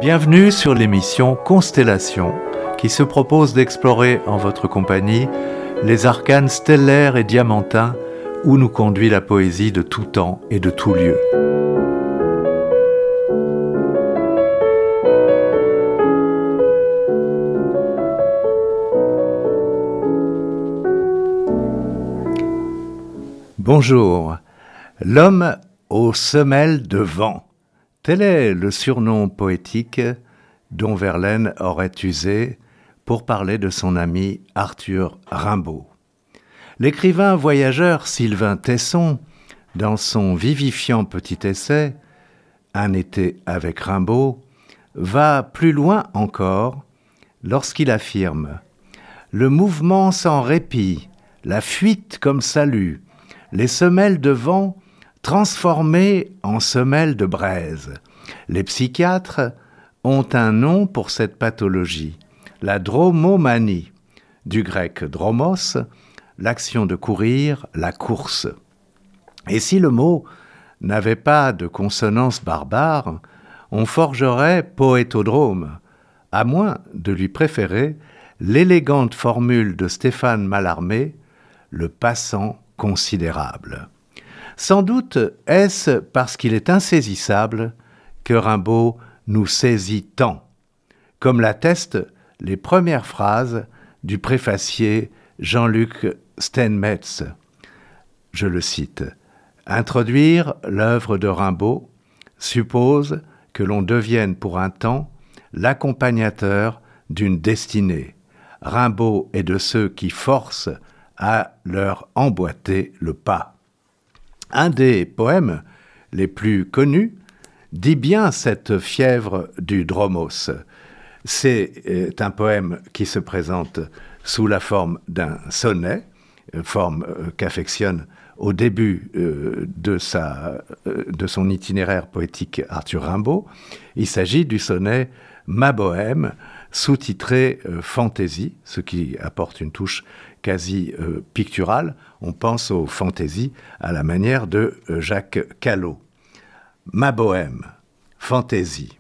Bienvenue sur l'émission Constellation qui se propose d'explorer en votre compagnie les arcanes stellaires et diamantins où nous conduit la poésie de tout temps et de tout lieu. Bonjour, l'homme aux semelles de vent. Tel est le surnom poétique dont Verlaine aurait usé pour parler de son ami Arthur Rimbaud. L'écrivain voyageur Sylvain Tesson, dans son vivifiant petit essai « Un été avec Rimbaud », va plus loin encore lorsqu'il affirme « Le mouvement sans répit, la fuite comme salut, les semelles de vent transformées en semelles de braise. Les psychiatres ont un nom pour cette pathologie, la dromomanie, du grec dromos, l'action de courir, la course. Et si le mot n'avait pas de consonance barbare, on forgerait poétodrome, à moins de lui préférer l'élégante formule de Stéphane Mallarmé, le passant considérable. Sans doute est-ce parce qu'il est insaisissable que Rimbaud nous saisit tant, comme l'attestent les premières phrases du préfacier Jean-Luc Steinmetz. Je le cite. « Introduire l'œuvre de Rimbaud suppose que l'on devienne pour un temps l'accompagnateur d'une destinée. Rimbaud est de ceux qui forcent à leur emboîter le pas. » Un des poèmes les plus connus dit bien cette fièvre du dromos. C'est un poème qui se présente sous la forme d'un sonnet, forme qu'affectionne au début de son itinéraire poétique Arthur Rimbaud. Il s'agit du sonnet « Ma bohème », sous-titré « Fantaisie », ce qui apporte une touche quasi picturale. On pense aux fantaisies à la manière de Jacques Callot. Ma bohème, fantaisie.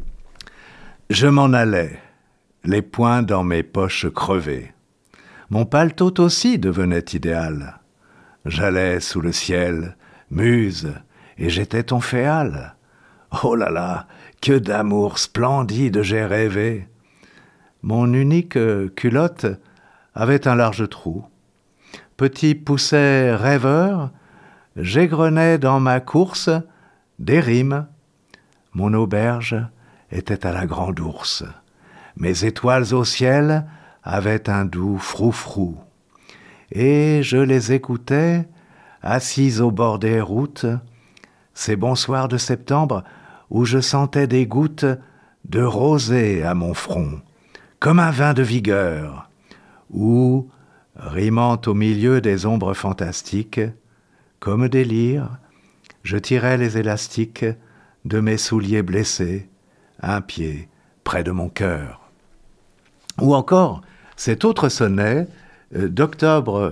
Je m'en allais, les poings dans mes poches crevées. Mon paletot aussi devenait idéal. J'allais sous le ciel, muse, et j'étais ton féal. Oh là là, que d'amour splendide j'ai rêvé. Mon unique culotte avait un large trou. Petit pousset rêveur, j'égrenais dans ma course des rimes. Mon auberge était à la grande ours. Mes étoiles au ciel avaient un doux froufrou. Et je les écoutais, assis au bord des routes, ces bons soirs de septembre où je sentais des gouttes de rosée à mon front, comme un vin de vigueur, où, rimant au milieu des ombres fantastiques, comme des lyres, je tirais les élastiques de mes souliers blessés, un pied près de mon cœur. Ou encore cet autre sonnet d'octobre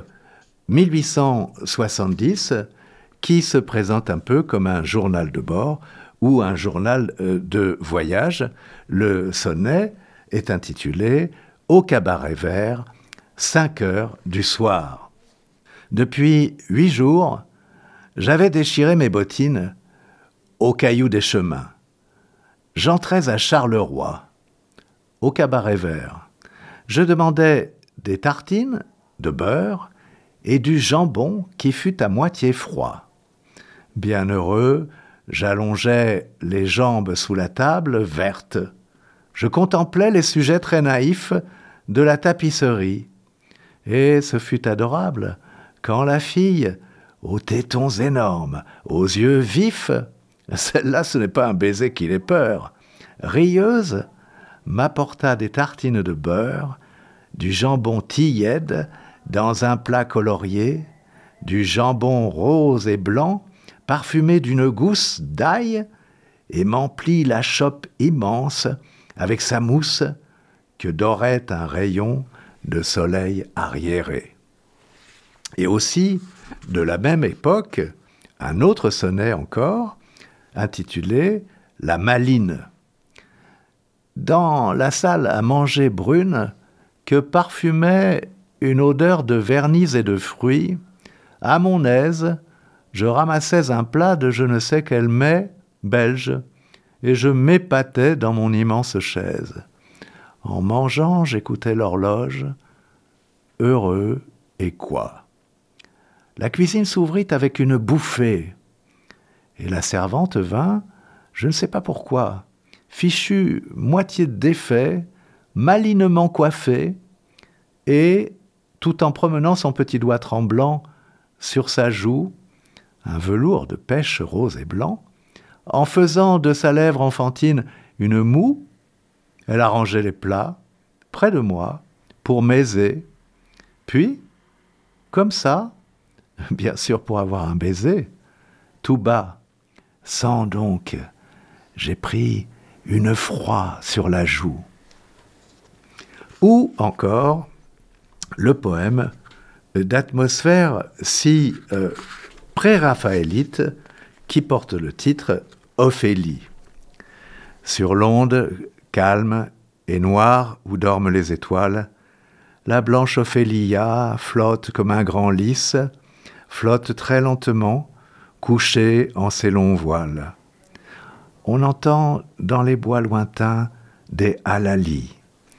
1870 qui se présente un peu comme un journal de bord ou un journal de voyage. Le sonnet est intitulé « Au cabaret vert, 5 heures du soir ». Depuis 8 jours, j'avais déchiré mes bottines au caillou des chemins. J'entrais à Charleroi, au cabaret vert. Je demandais des tartines de beurre et du jambon qui fut à moitié froid. Bien heureux, j'allongeais les jambes sous la table verte. Je contemplais les sujets très naïfs de la tapisserie. Et ce fut adorable quand la fille, aux tétons énormes, aux yeux vifs, celle-là ce n'est pas un baiser qui l'ait peur, rieuse, m'apporta des tartines de beurre, du jambon tiède dans un plat colorié, du jambon rose et blanc parfumé d'une gousse d'ail et m'emplit la chope immense avec sa mousse que dorait un rayon de soleil arriéré. Et aussi, de la même époque, un autre sonnet encore, intitulé « La maline ». dans la salle à manger brune que parfumait une odeur de vernis et de fruits. À mon aise, je ramassais un plat de je ne sais quel mets belge et je m'épatais dans mon immense chaise. En mangeant, j'écoutais l'horloge, heureux et quoi. La cuisine s'ouvrit avec une bouffée et la servante vint, je ne sais pas pourquoi, fichue moitié défait, malinement coiffée, et, tout en promenant son petit doigt tremblant sur sa joue, un velours de pêche rose et blanc, en faisant de sa lèvre enfantine une moue, elle arrangeait les plats, près de moi, pour m'aiser. Puis, comme ça, bien sûr pour avoir un baiser, tout bas, sans donc, j'ai pris une froid sur la joue. Ou encore, le poème d'atmosphère si pré-raphaélite qui porte le titre Ophélie. Sur l'onde calme et noire où dorment les étoiles, la blanche Ophélia flotte comme un grand lys, flotte très lentement, couchée en ses longs voiles. On entend dans les bois lointains des halalis.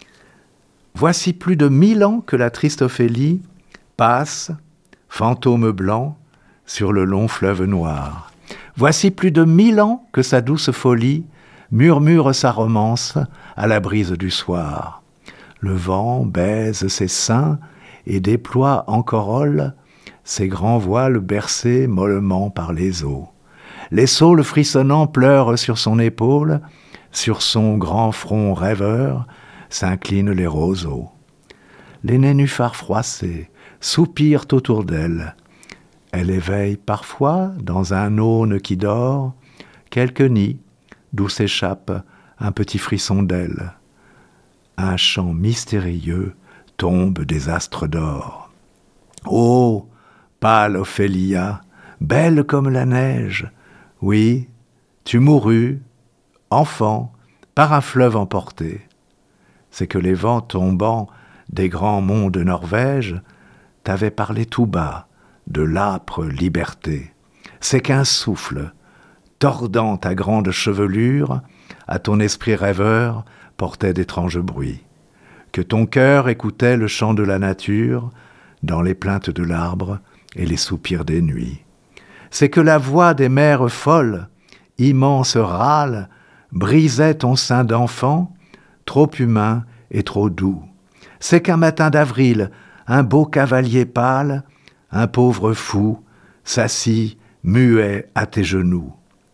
Voici plus de 1000 ans que la triste Ophélie passe, fantôme blanc, sur le long fleuve noir. Voici plus de 1000 ans que sa douce folie murmure sa romance à la brise du soir. Le vent baise ses seins et déploie en corolle ses grands voiles bercés mollement par les eaux. Les saules frissonnants pleurent sur son épaule, sur son grand front rêveur s'inclinent les roseaux. Les nénuphars froissés soupirent autour d'elle. Elle éveille parfois, dans un aune qui dort, quelques nids d'où s'échappe un petit frisson d'aile. Un chant mystérieux tombe des astres d'or. Ô, pâle Ophélia, belle comme la neige, oui, tu mourus, enfant, par un fleuve emporté. C'est que les vents tombant des grands monts de Norvège t'avaient parlé tout bas de l'âpre liberté. C'est qu'un souffle, tordant ta grande chevelure, à ton esprit rêveur portait d'étranges bruits, que ton cœur écoutait le chant de la nature dans les plaintes de l'arbre et les soupirs des nuits. C'est que la voix des mers folles, immense râle, brisait ton sein d'enfant, trop humain et trop doux. C'est qu'un matin d'avril, un beau cavalier pâle, un pauvre fou, s'assit muet à tes genoux.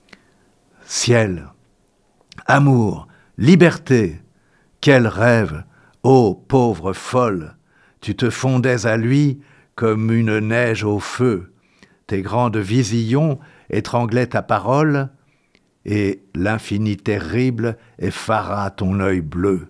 Ciel, amour, liberté, quel rêve, ô pauvre folle, tu te fondais à lui comme une neige au feu. Tes grandes visions étranglaient ta parole, et l'infini terrible effara ton œil bleu.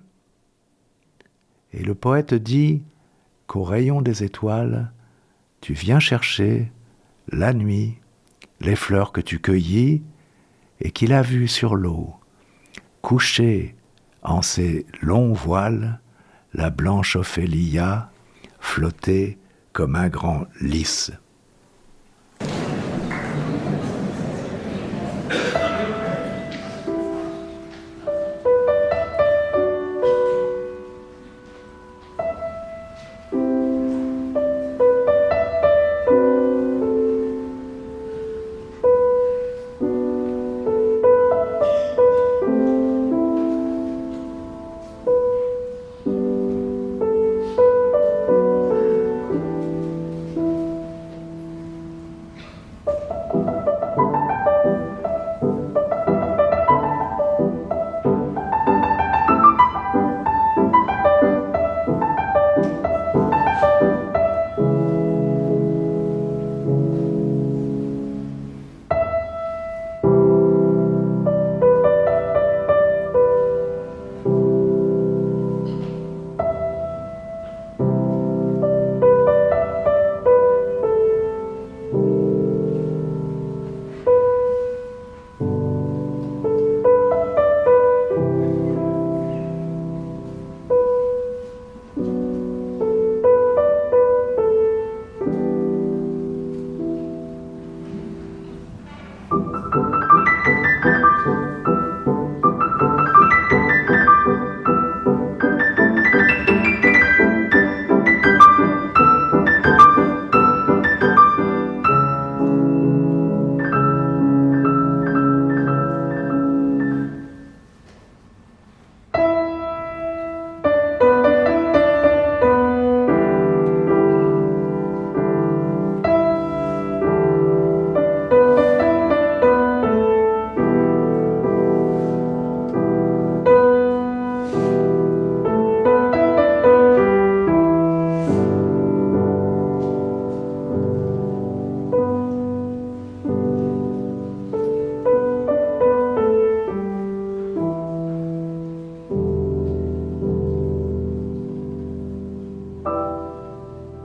Et le poète dit qu'au rayon des étoiles, tu viens chercher, la nuit, les fleurs que tu cueillis, et qu'il a vues sur l'eau, couchée en ses longs voiles, la blanche Ophélia flotter comme un grand lys.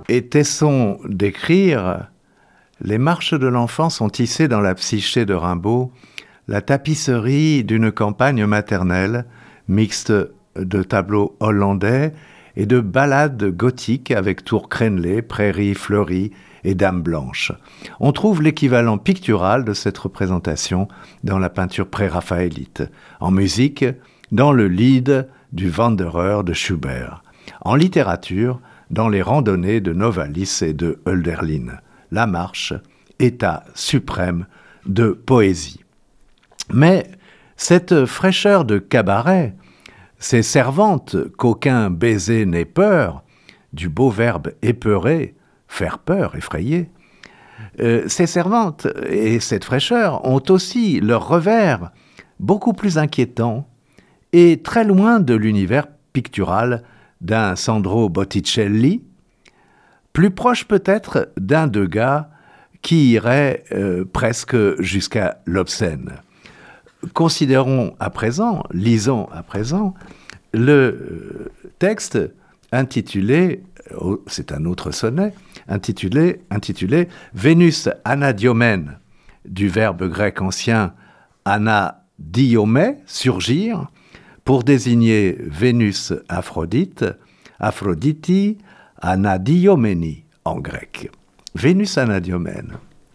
Et Tesson d'écrire « Les marches de l'enfant sont tissées dans la psyché de Rimbaud, la tapisserie d'une campagne maternelle, mixte de tableaux hollandais et de ballades gothiques avec tours crénelées, prairies fleuries et dames blanches. On trouve l'équivalent pictural de cette représentation dans la peinture pré-raphaélite. En musique, dans le Lied du Wanderer de Schubert. En littérature, dans les randonnées de Novalis et de Hölderlin. La marche, état suprême de poésie. Mais cette fraîcheur de cabaret, ces servantes qu'aucun baiser n'ait peur, du beau verbe épeuré, faire peur, effrayer, ces servantes et cette fraîcheur ont aussi leur revers beaucoup plus inquiétant et très loin de l'univers pictural d'un Sandro Botticelli, plus proche peut-être d'un Degas qui irait presque jusqu'à l'obscène. Lisons à présent, le texte intitulé, c'est un autre sonnet, intitulé « Vénus anadiomène » du verbe grec ancien « anadiomé » surgir, pour désigner Vénus Aphrodite, Aphroditi anadioménie en grec. Vénus anadiomène.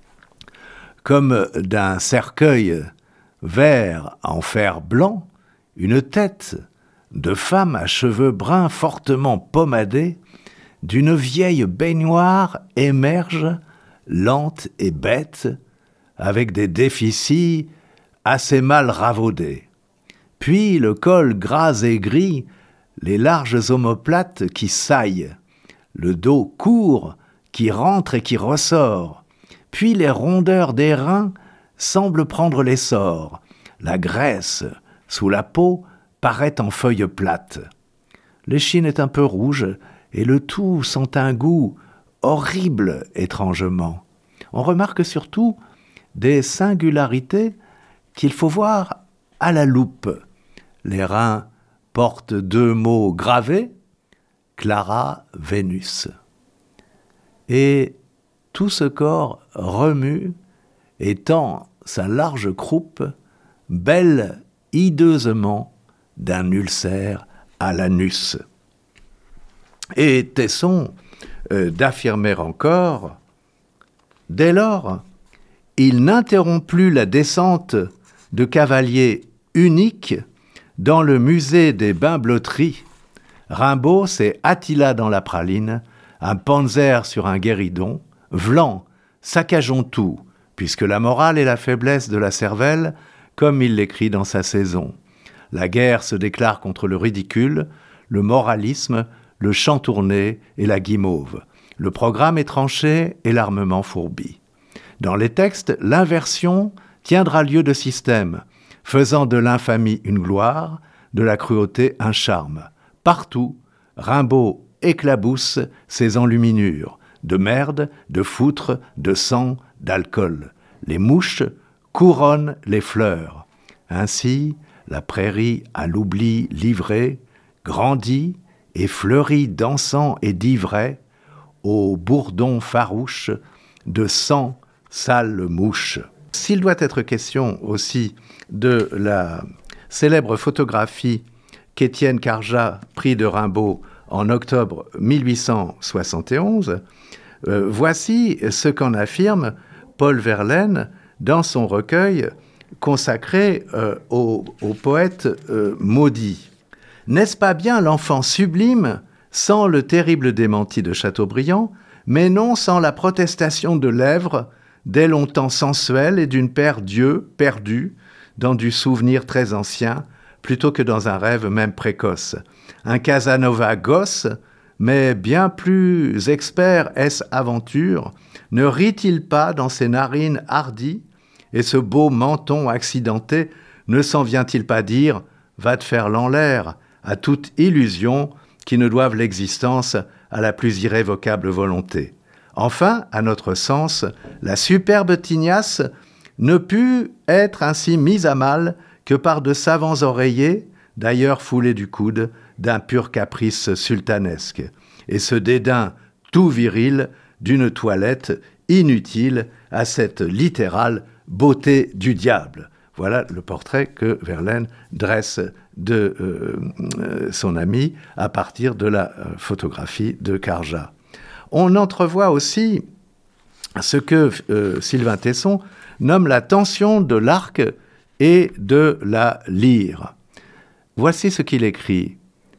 Comme d'un cercueil vert en fer blanc, une tête de femme à cheveux bruns fortement pommadés, d'une vieille baignoire émerge, lente et bête, avec des déficits assez mal ravaudés. Puis le col gras et gris, les larges omoplates qui saillent, le dos court qui rentre et qui ressort, puis les rondeurs des reins semblent prendre l'essor, la graisse sous la peau paraît en feuilles plates. L'échine est un peu rouge et le tout sent un goût horrible étrangement. On remarque surtout des singularités qu'il faut voir à la loupe. Les reins portent 2 mots gravés, Clara Vénus. Et tout ce corps remue et tend sa large croupe, belle hideusement d'un ulcère à l'anus. Et Tesson d'affirmer encore, dès lors, il n'interrompt plus la descente de cavaliers uniques dans le musée des bains-blotteries. Rimbaud, c'est Attila dans la praline, un panzer sur un guéridon, vlan, saccageons tout, puisque la morale est la faiblesse de la cervelle, comme il l'écrit dans sa saison. La guerre se déclare contre le ridicule, le moralisme, le chantourné et la guimauve. Le programme est tranché et l'armement fourbi. Dans les textes, l'inversion tiendra lieu de système, faisant de l'infamie une gloire, de la cruauté un charme. Partout, Rimbaud éclabousse ses enluminures, de merde, de foutre, de sang, d'alcool. Les mouches couronnent les fleurs. Ainsi, la prairie à l'oubli livrée grandit et fleurit dansant et d'ivraie au bourdon farouche de 100 sales mouches. S'il doit être question aussi de la célèbre photographie qu'Étienne Carjat prit de Rimbaud en octobre 1871, voici ce qu'en affirme Paul Verlaine dans son recueil consacré au poète maudit. N'est-ce pas bien l'enfant sublime sans le terrible démenti de Chateaubriand, mais non sans la protestation de lèvres dès longtemps sensuelle et d'une paire d'yeux perdus dans du souvenir très ancien, plutôt que dans un rêve même précoce. Un Casanova gosse, mais bien plus expert est-ce aventure, ne rit-il pas dans ses narines hardies, et ce beau menton accidenté ne s'en vient-il pas dire « va te faire l'air » à toute illusion qui ne doive l'existence à la plus irrévocable volonté. Enfin, à notre sens, la superbe tignasse ne put être ainsi mise à mal que par de savants oreillers, d'ailleurs foulés du coude, d'un pur caprice sultanesque. Et ce dédain tout viril d'une toilette inutile à cette littérale beauté du diable. Voilà le portrait que Verlaine dresse de son ami à partir de la photographie de Carja. On entrevoit aussi ce que Sylvain Tesson nomme la tension de l'arc et de la lyre. Voici ce qu'il écrit.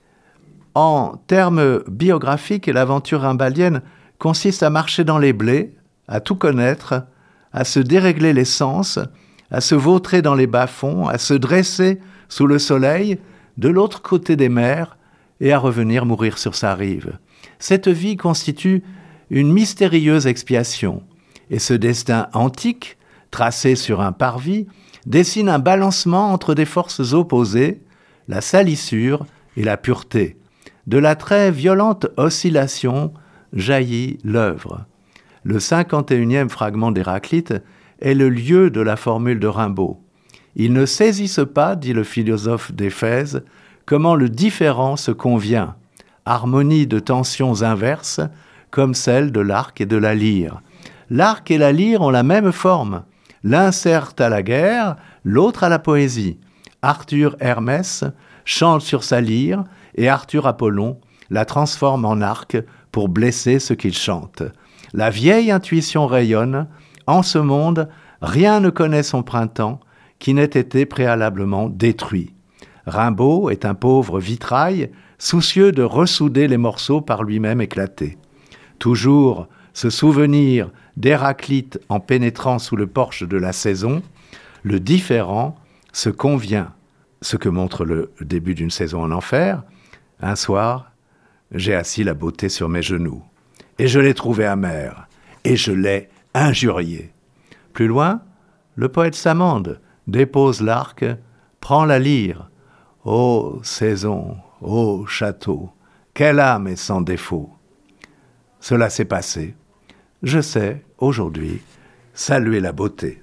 En termes biographiques, l'aventure rimbalienne consiste à marcher dans les blés, à tout connaître, à se dérégler les sens, à se vautrer dans les bas-fonds, à se dresser sous le soleil, de l'autre côté des mers, et à revenir mourir sur sa rive. Cette vie constitue une mystérieuse expiation, et ce destin antique, tracé sur un parvis, dessine un balancement entre des forces opposées, la salissure et la pureté. De la très violente oscillation jaillit l'œuvre. Le 51e fragment d'Héraclite est le lieu de la formule de Rimbaud. Ils ne saisissent pas, dit le philosophe d'Éphèse, comment le différent se convient, harmonie de tensions inverses, comme celle de l'arc et de la lyre. L'arc et la lyre ont la même forme. L'un sert à la guerre, l'autre à la poésie. Arthur Hermès chante sur sa lyre et Arthur Apollon la transforme en arc pour blesser ce qu'il chante. La vieille intuition rayonne. En ce monde, rien ne connaît son printemps qui n'ait été préalablement détruit. Rimbaud est un pauvre vitrail, soucieux de ressouder les morceaux par lui-même éclatés. Toujours se souvenir d'Héraclite en pénétrant sous le porche de la saison, le différent se convient, ce que montre le début d'une saison en enfer. Un soir, j'ai assis la beauté sur mes genoux, et je l'ai trouvée amère, et je l'ai injuriée. Plus loin, le poète s'amende, dépose l'arc, prend la lyre. Ô saison, ô château, quelle âme est sans défaut. Cela s'est passé. Je sais, aujourd'hui, saluer la beauté.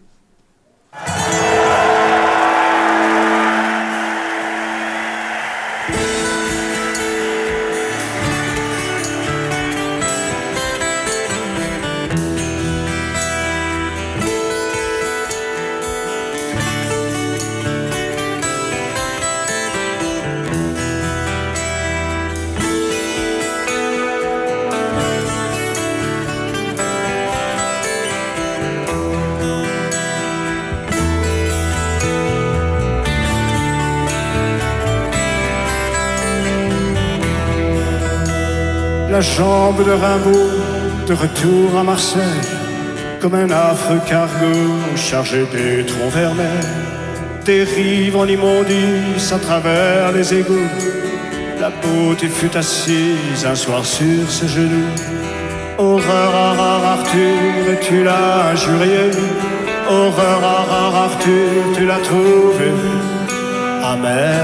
La jambe de Rimbaud, de retour à Marseille, comme un affreux cargo chargé d'étrons vermeils, dérive en immondice à travers les égouts. La beauté fut assise un soir sur ses genoux. Horreur à rare Arthur, et tu l'as injurié. Horreur à rare Arthur, tu l'as trouvé amère.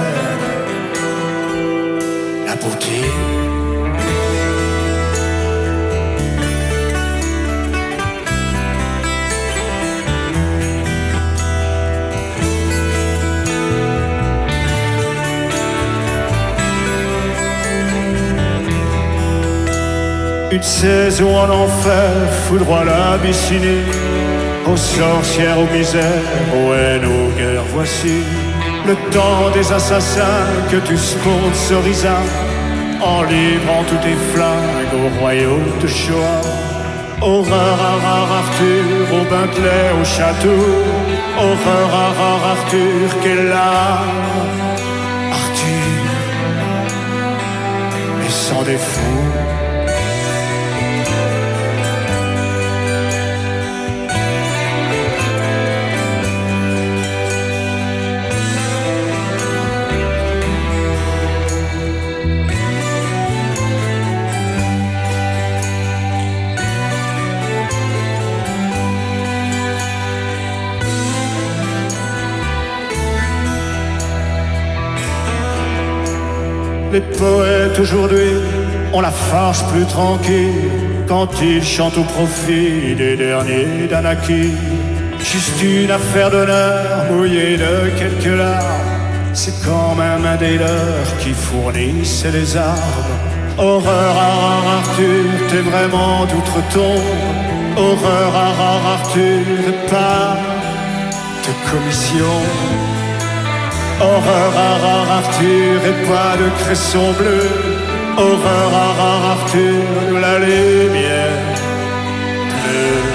La beauté. Une saison en enfer foudroie l'Abyssinie, aux sorcières, aux misères, aux haines, aux guerres. Voici le temps des assassins que tu sponsorisas, en livrant tous tes flingues au royaume de Shoah. Horreur à rare Arthur, au Bentley, au château. Horreur à rare Arthur, quelle âme Arthur, mais sans défaut. Les poètes aujourd'hui ont la farce plus tranquille quand ils chantent au profit des derniers d'Anaki. Juste une affaire d'honneur mouillée de quelques larmes, c'est quand même un des leurs qui fournissait les armes. Horreur, Arthur, t'es vraiment d'outre-tombe. Horreur, Arthur, pas de commission. Horreur, Arthur, et pas de cresson bleu. Horreur, Arthur, la lumière bleue.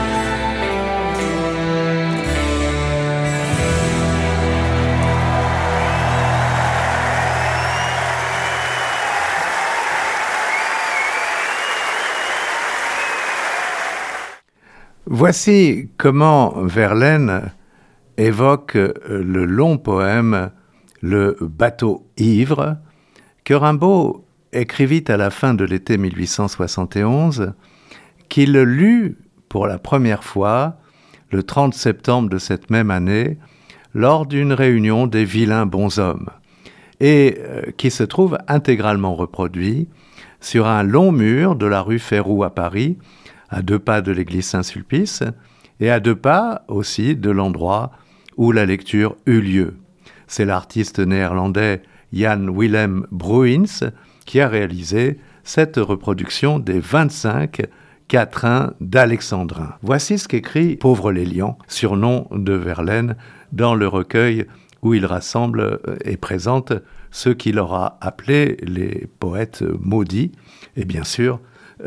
Voici comment Verlaine évoque le long poème « Le bateau ivre » que Rimbaud écrivit à la fin de l'été 1871, qu'il lut pour la première fois le 30 septembre de cette même année lors d'une réunion des vilains bonshommes et qui se trouve intégralement reproduit sur un long mur de la rue Férou à Paris, à 2 pas de l'église Saint-Sulpice, et à 2 pas aussi de l'endroit où la lecture eut lieu. C'est l'artiste néerlandais Jan Willem Bruins qui a réalisé cette reproduction des 25 quatrains d'Alexandrin. Voici ce qu'écrit Pauvre Lélian, surnom de Verlaine, dans le recueil où il rassemble et présente ceux qu'il aura appelés les poètes maudits, et bien sûr,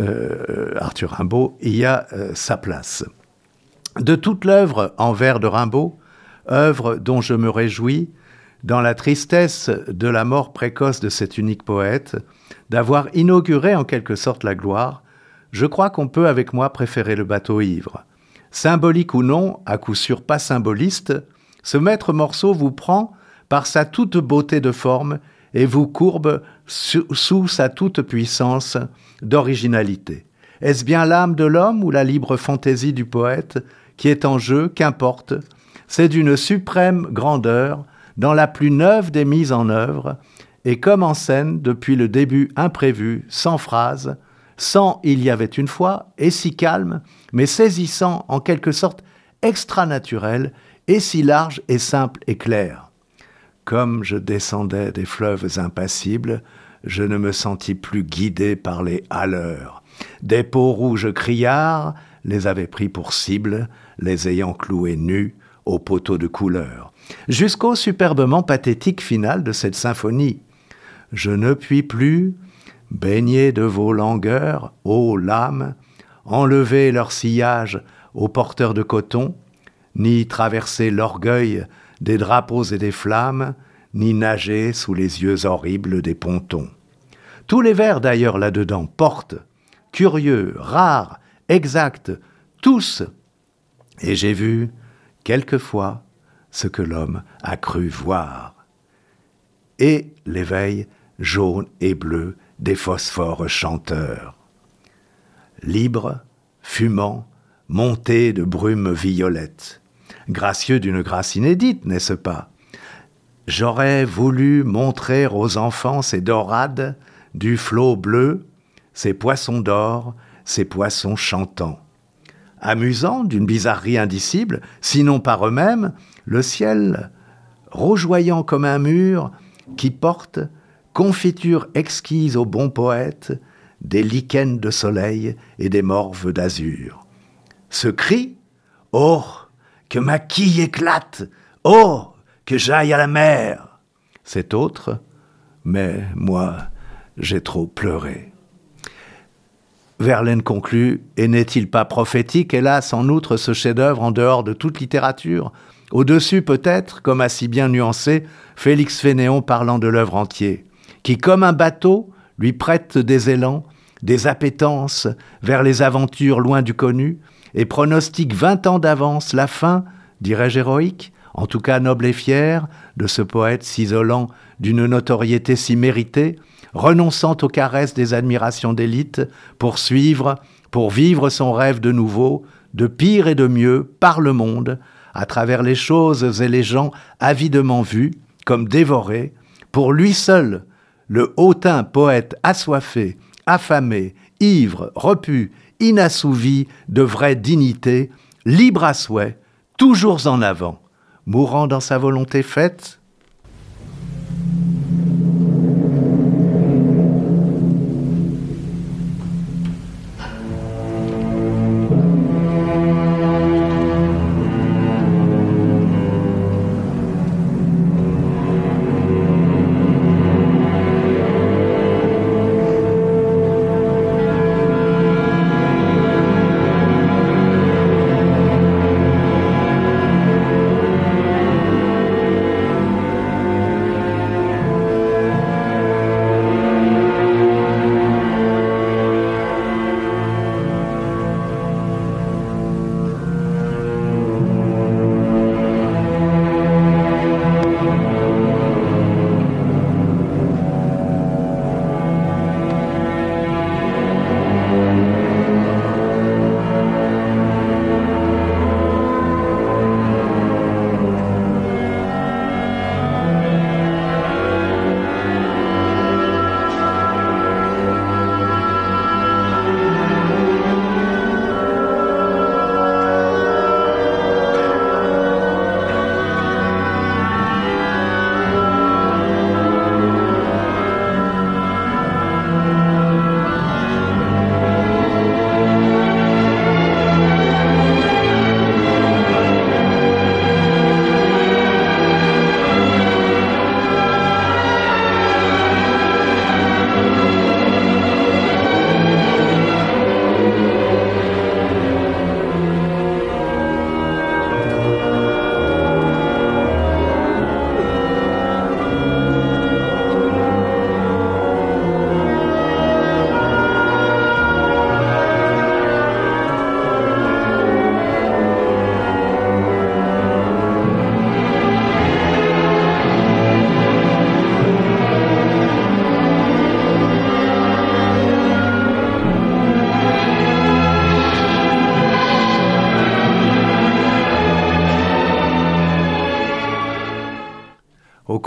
Arthur Rimbaud y a sa place. De toute l'œuvre en vers de Rimbaud, œuvre dont je me réjouis, dans la tristesse de la mort précoce de cet unique poète, d'avoir inauguré en quelque sorte la gloire, je crois qu'on peut avec moi préférer le bateau ivre. Symbolique ou non, à coup sûr pas symboliste, ce maître morceau vous prend par sa toute beauté de forme et vous courbe sous sa toute puissance d'originalité. Est-ce bien l'âme de l'homme ou la libre fantaisie du poète qui est en jeu? Qu'importe, c'est d'une suprême grandeur dans la plus neuve des mises en œuvre et comme en scène depuis le début imprévu, sans phrase, sans « il y avait une fois » et si calme, mais saisissant en quelque sorte extra-naturel et si large et simple et clair. Comme je descendais des fleuves impassibles, je ne me sentis plus guidé par les haleurs. Des peaux rouges criards les avaient pris pour cible, les ayant cloués nus au poteau de couleur. Jusqu'au superbement pathétique final de cette symphonie. Je ne puis plus, baigné de vos langueurs, ô lames, enlever leur sillage aux porteurs de coton, ni traverser l'orgueil des drapeaux et des flammes, ni nager sous les yeux horribles des pontons. Tous les vers d'ailleurs là-dedans portent, curieux, rares, exacts, tous. Et j'ai vu, quelquefois, ce que l'homme a cru voir. Et l'éveil jaune et bleu des phosphores chanteurs. Libre, fumant, monté de brume violette, gracieux d'une grâce inédite, n'est-ce pas? J'aurais voulu montrer aux enfants ces dorades du flot bleu, ces poissons d'or, ces poissons chantants. Amusant d'une bizarrerie indicible, sinon par eux-mêmes, le ciel rougeoyant comme un mur qui porte, confiture exquise au bon poète, des lichens de soleil et des morves d'azur. Ce cri, oh, que ma quille éclate, oh, que j'aille à la mer. Cet autre, mais moi, j'ai trop pleuré. Verlaine conclut, et n'est-il pas prophétique, hélas, en outre, ce chef-d'œuvre en dehors de toute littérature, au-dessus peut-être, comme a si bien nuancé Félix Fénéon parlant de l'œuvre entière, qui, comme un bateau, lui prête des élans, des appétences vers les aventures loin du connu, et pronostique 20 ans d'avance la fin, dirais-je héroïque, en tout cas noble et fière, de ce poète s'isolant d'une notoriété si méritée, renonçant aux caresses des admirations d'élite pour vivre son rêve de nouveau, de pire et de mieux, par le monde, à travers les choses et les gens avidement vus, comme dévorés, pour lui seul, le hautain poète assoiffé, affamé, ivre, repu, inassouvi de vraie dignité, libre à souhait, toujours en avant, mourant dans sa volonté faite. « 1,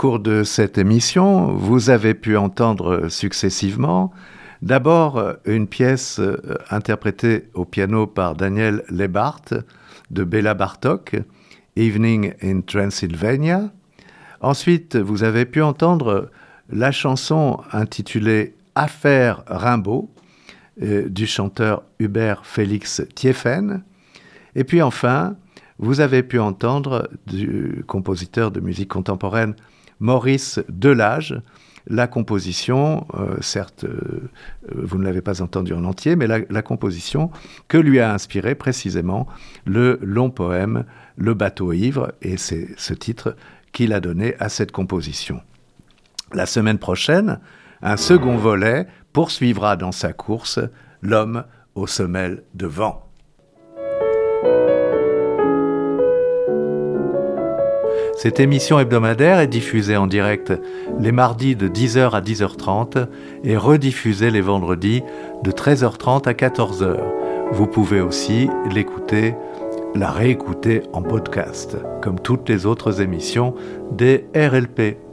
cours de cette émission, vous avez pu entendre successivement d'abord une pièce interprétée au piano par Daniel Lebart de Béla Bartók, Evening in Transylvania. Ensuite, vous avez pu entendre la chanson intitulée Affaire Rimbaud du chanteur Hubert Félix Thiéfaine. Et puis enfin, vous avez pu entendre du compositeur de musique contemporaine Maurice Delage, la composition, certes, vous ne l'avez pas entendue en entier, mais la composition que lui a inspiré précisément le long poème « Le bateau ivre », et c'est ce titre qu'il a donné à cette composition. La semaine prochaine, un second volet poursuivra dans sa course L'homme aux semelles de vent. Cette émission hebdomadaire est diffusée en direct les mardis de 10h à 10h30 et rediffusée les vendredis de 13h30 à 14h. Vous pouvez aussi la réécouter en podcast, comme toutes les autres émissions des RLP.